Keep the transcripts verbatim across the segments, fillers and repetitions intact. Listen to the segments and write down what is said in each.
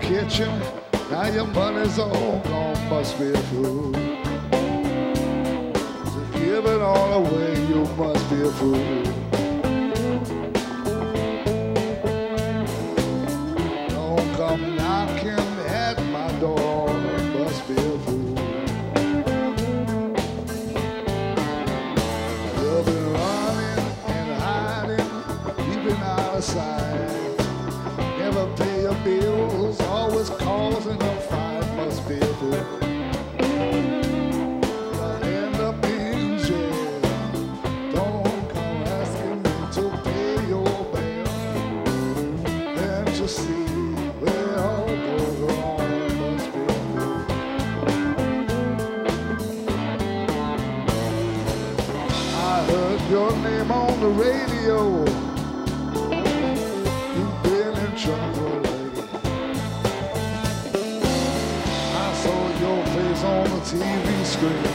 kitchen. Now your money's all gone, must be a fool. To give it all away, you must be a fool. Don't come knocking at my door, must be a fool. You've been running and hiding, keeping out of sight. Never pay your bills, always causing a fight, must be a fool. You'll end up in jail. Don't come asking me to pay your bill. Can't you see where it all goes wrong, must be a fool. I heard your name on the radio. You've been in trouble lately. I saw your face on the T V screen.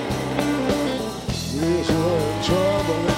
Yes, you're in trouble again.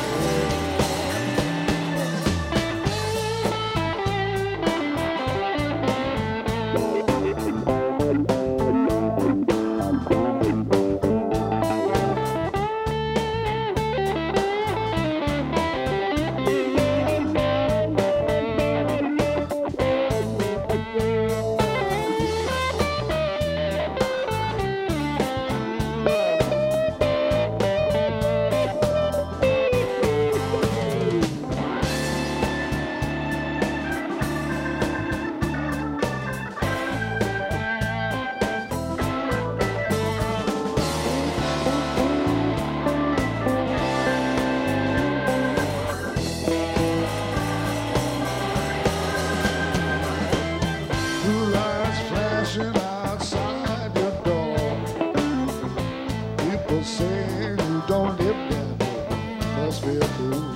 Blue lights flashing outside your door. People say you don't live there, must be a fool.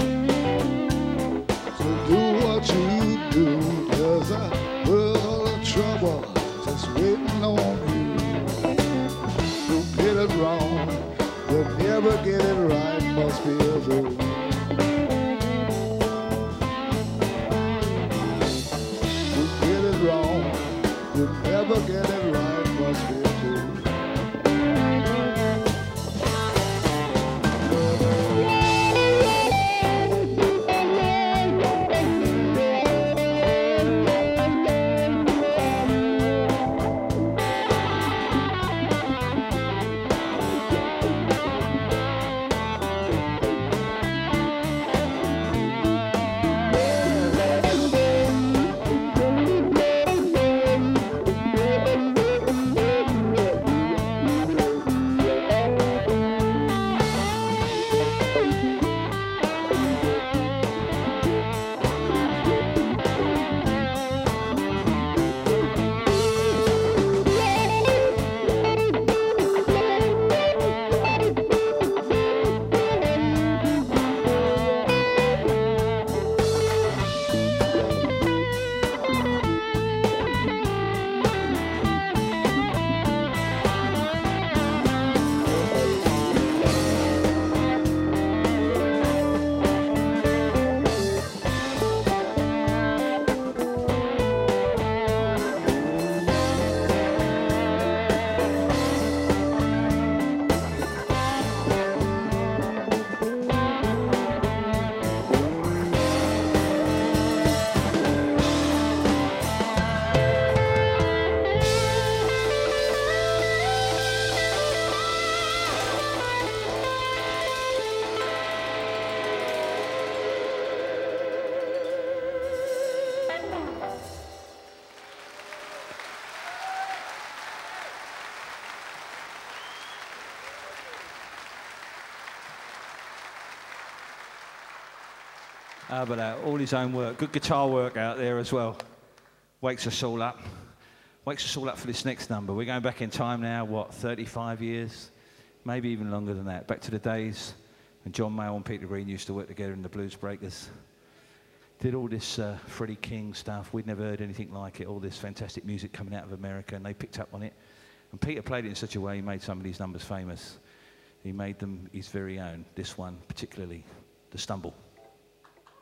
So do what you do. There's a world of trouble just waiting on you. You get it wrong, you'll never get it right, must be a fool. You get it wrong, you never get it right, must be a fool. How about that? All his own work. Good guitar work out there as well. Wakes us all up. Wakes us all up for this next number. We're going back in time now, what, thirty-five years? Maybe even longer than that. Back to the days when John Mayall and Peter Green used to work together in the Blues Breakers. Did all this uh, Freddie King stuff. We'd never heard anything like it. All this fantastic music coming out of America, and they picked up on it. And Peter played it in such a way he made some of these numbers famous. He made them his very own. This one particularly, The Stumble.